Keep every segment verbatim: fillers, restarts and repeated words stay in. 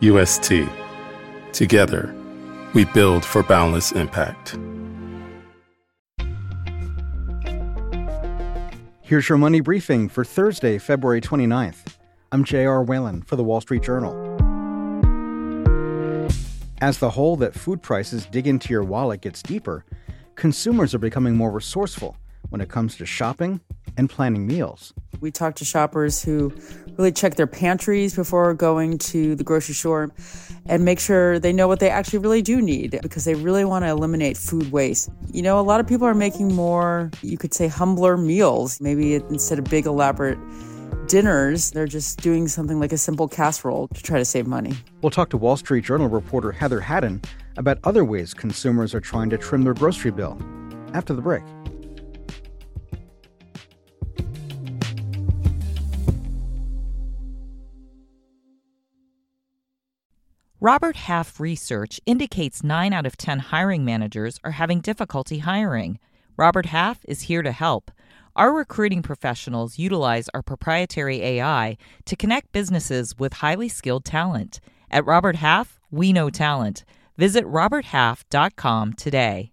U S T. Together, we build for boundless impact. Here's your money briefing for Thursday, February twenty-ninth. I'm J R. Whalen for The Wall Street Journal. As the hole that food prices dig into your wallet gets deeper, consumers are becoming more resourceful when it comes to shopping and planning meals. We talk to shoppers who really check their pantries before going to the grocery store and make sure they know what they actually really do need, because they really want to eliminate food waste. You know, a lot of people are making more, you could say, humbler meals. Maybe instead of big, elaborate dinners, they're just doing something like a simple casserole to try to save money. We'll talk to Wall Street Journal reporter Heather Haddon about other ways consumers are trying to trim their grocery bill after the break. Robert Half research indicates nine out of ten hiring managers are having difficulty hiring. Robert Half is here to help. Our recruiting professionals utilize our proprietary A I to connect businesses with highly skilled talent. At Robert Half, we know talent. Visit robert half dot com today.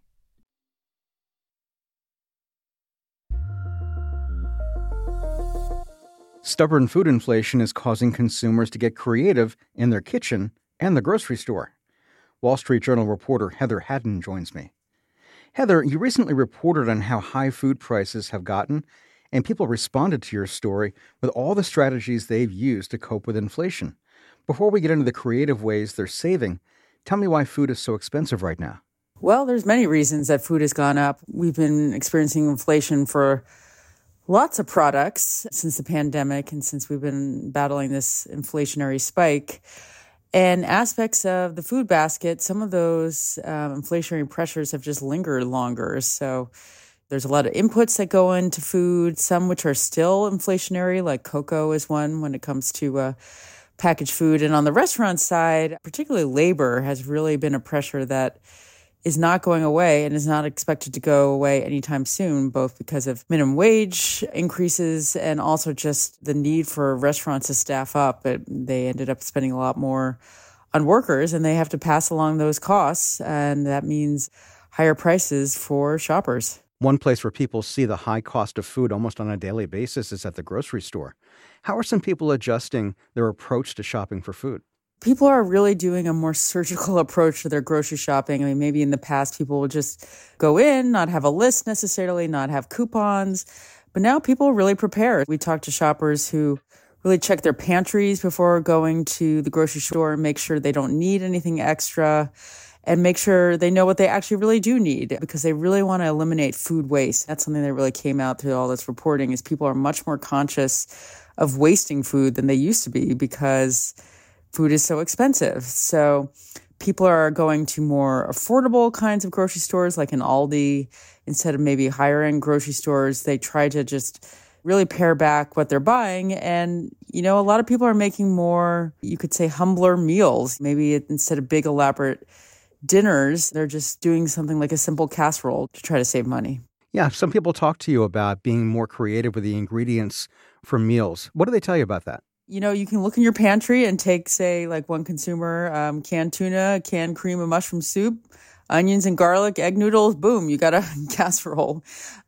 Stubborn food inflation is causing consumers to get creative in their kitchen and the grocery store. Wall Street Journal reporter Heather Haddon joins me. Heather, you recently reported on how high food prices have gotten, and people responded to your story with all the strategies they've used to cope with inflation. Before we get into the creative ways they're saving, tell me why food is so expensive right now. Well, there's many reasons that food has gone up. We've been experiencing inflation for lots of products since the pandemic and since we've been battling this inflationary spike. And aspects of the food basket, some of those um, inflationary pressures have just lingered longer. So there's a lot of inputs that go into food, some which are still inflationary, like cocoa is one when it comes to uh, packaged food. And on the restaurant side, particularly labor has really been a pressure that is not going away and is not expected to go away anytime soon, both because of minimum wage increases and also just the need for restaurants to staff up. But they ended up spending a lot more on workers, and they have to pass along those costs, and that means higher prices for shoppers. One place where people see the high cost of food almost on a daily basis is at the grocery store. How are some people adjusting their approach to shopping for food? People are really doing a more surgical approach to their grocery shopping. I mean, maybe in the past, people would just go in, not have a list necessarily, not have coupons. But now people are really prepared. We talk to shoppers who really check their pantries before going to the grocery store and make sure they don't need anything extra and make sure they know what they actually really do need, because they really want to eliminate food waste. That's something that really came out through all this reporting, is people are much more conscious of wasting food than they used to be because food is so expensive. So people are going to more affordable kinds of grocery stores, like an Aldi. Instead of maybe higher end grocery stores, they try to just really pare back what they're buying. And, you know, a lot of people are making more, you could say, humbler meals. Maybe instead of big, elaborate dinners, they're just doing something like a simple casserole to try to save money. Yeah, some people talk to you about being more creative with the ingredients for meals. What do they tell you about that? You know, you can look in your pantry and take, say, like one consumer, um, canned tuna, canned cream and mushroom soup, onions and garlic, egg noodles, boom, you got a casserole.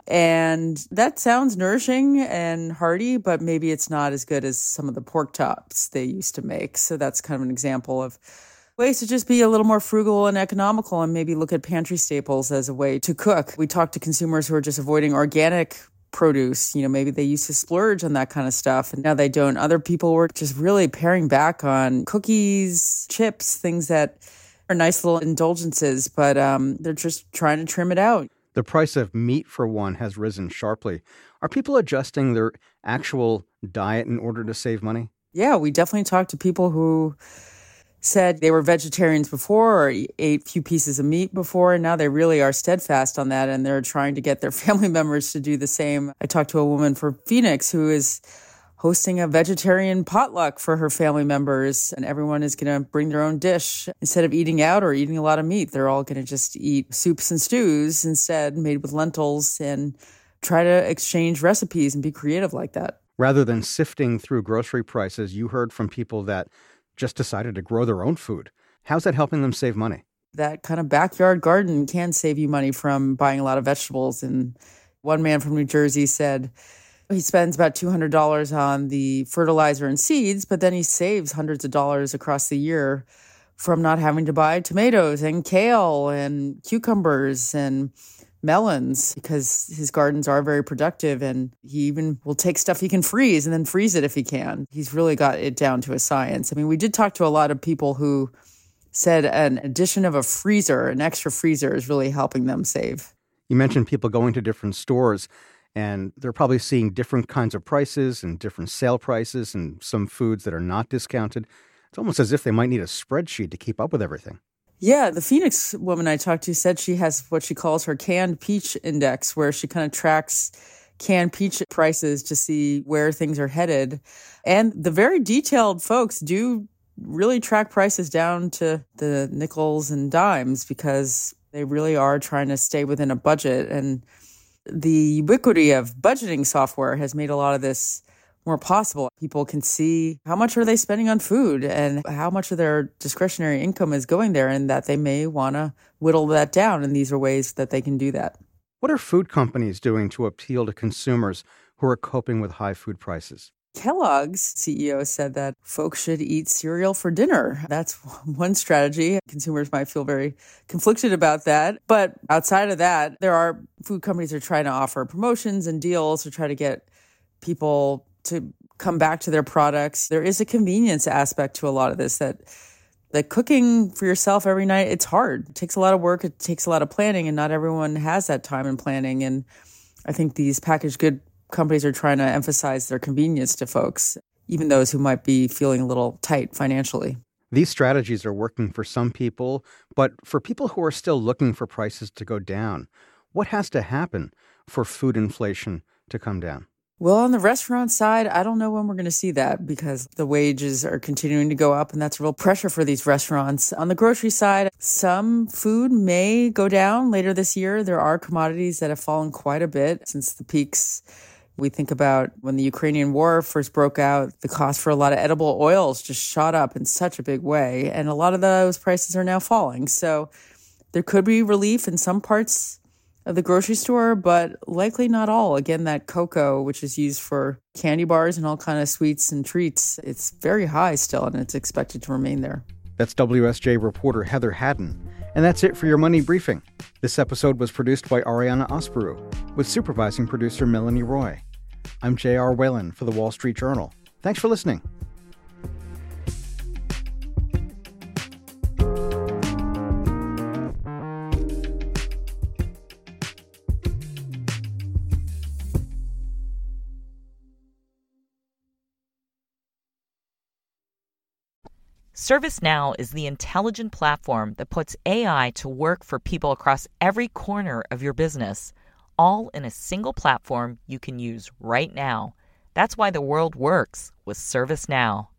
And that sounds nourishing and hearty, but maybe it's not as good as some of the pork chops they used to make. So that's kind of an example of ways to just be a little more frugal and economical and maybe look at pantry staples as a way to cook. We talk to consumers who are just avoiding organic produce. You know, maybe they used to splurge on that kind of stuff and now they don't. Other people were just really paring back on cookies, chips, things that are nice little indulgences, but um, they're just trying to trim it out. The price of meat, for one, has risen sharply. Are people adjusting their actual diet in order to save money? Yeah, we definitely talked to people who said they were vegetarians before or ate a few pieces of meat before, and now they really are steadfast on that, and they're trying to get their family members to do the same. I talked to a woman from Phoenix who is hosting a vegetarian potluck for her family members, and everyone is going to bring their own dish. Instead of eating out or eating a lot of meat, they're all going to just eat soups and stews instead, made with lentils, and try to exchange recipes and be creative like that. Rather than sifting through grocery prices, you heard from people that just decided to grow their own food. How's that helping them save money? That kind of backyard garden can save you money from buying a lot of vegetables. And one man from New Jersey said he spends about two hundred dollars on the fertilizer and seeds, but then he saves hundreds of dollars across the year from not having to buy tomatoes and kale and cucumbers and melons, because his gardens are very productive, and he even will take stuff he can freeze and then freeze it if he can. He's really got it down to a science. I mean, we did talk to a lot of people who said an addition of a freezer, an extra freezer, is really helping them save. You mentioned people going to different stores, and they're probably seeing different kinds of prices and different sale prices and some foods that are not discounted. It's almost as if they might need a spreadsheet to keep up with everything. Yeah, the Phoenix woman I talked to said she has what she calls her canned peach index, where she kind of tracks canned peach prices to see where things are headed. And the very detailed folks do really track prices down to the nickels and dimes, because they really are trying to stay within a budget. And the ubiquity of budgeting software has made a lot of this more possible. People can see how much are they spending on food and how much of their discretionary income is going there, and that they may want to whittle that down. And these are ways that they can do that. What are food companies doing to appeal to consumers who are coping with high food prices? Kellogg's C E O said that folks should eat cereal for dinner. That's one strategy. Consumers might feel very conflicted about that. But outside of that, there are food companies that are trying to offer promotions and deals to try to get people to come back to their products. There is a convenience aspect to a lot of this, that that cooking for yourself every night, it's hard. It takes a lot of work. It takes a lot of planning, and not everyone has that time and planning. And I think these packaged good companies are trying to emphasize their convenience to folks, even those who might be feeling a little tight financially. These strategies are working for some people, but for people who are still looking for prices to go down, what has to happen for food inflation to come down? Well, on the restaurant side, I don't know when we're going to see that, because the wages are continuing to go up, and that's real pressure for these restaurants. On the grocery side, some food may go down later this year. There are commodities that have fallen quite a bit since the peaks. We think about when the Ukrainian war first broke out, the cost for a lot of edible oils just shot up in such a big way, and a lot of those prices are now falling. So there could be relief in some parts of the grocery store, but likely not all. Again, that cocoa, which is used for candy bars and all kind of sweets and treats, it's very high still, and it's expected to remain there. That's W S J reporter Heather Haddon. And that's it for your Money Briefing. This episode was produced by Ariana Asperu, with supervising producer Melanie Roy. I'm J R. Whalen for The Wall Street Journal. Thanks for listening. ServiceNow is the intelligent platform that puts A I to work for people across every corner of your business, all in a single platform you can use right now. That's why the world works with ServiceNow.